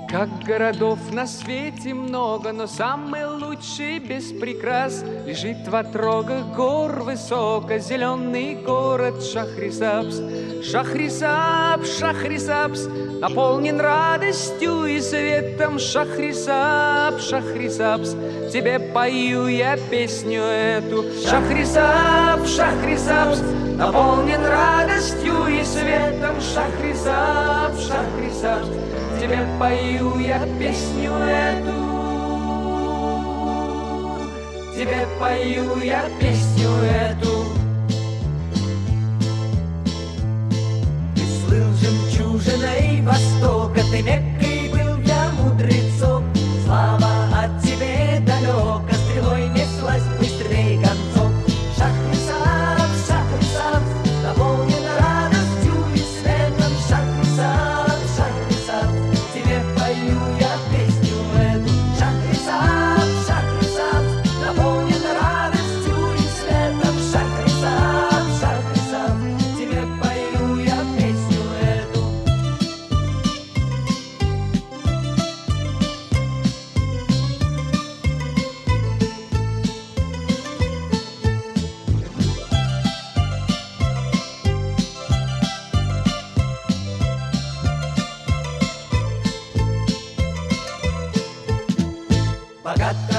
Как городов на свете много, но самый лучший без прикрас лежит в отрогах гор высоко зеленый город Шахрисабз. Шахрисабз, Шахрисабз, наполнен радостью и светом. Шахрисабз, Шахрисабз, тебе пою я песню эту. Шахрисабз, Шахрисабз, наполнен радостью и светом. Шахрисабз, Шахрисабз, тебе пою я песню эту. Тебе пою я песню эту. Ты слыл жемчужиной Востока, ты Меккой был для мудрецов. Слава от тебе далека, стрелой неслась быстрей концов. Шахрисабз, Шахрисабз, наполнен радостью и светом. Шахрисабз, Шахрисабз, тебе пою я песню эту. Шахрисабз, Шахрисабз, наполнен радостью и светом. Шахрисабз, Шахрисабз, тебе пою я песню эту. Богатый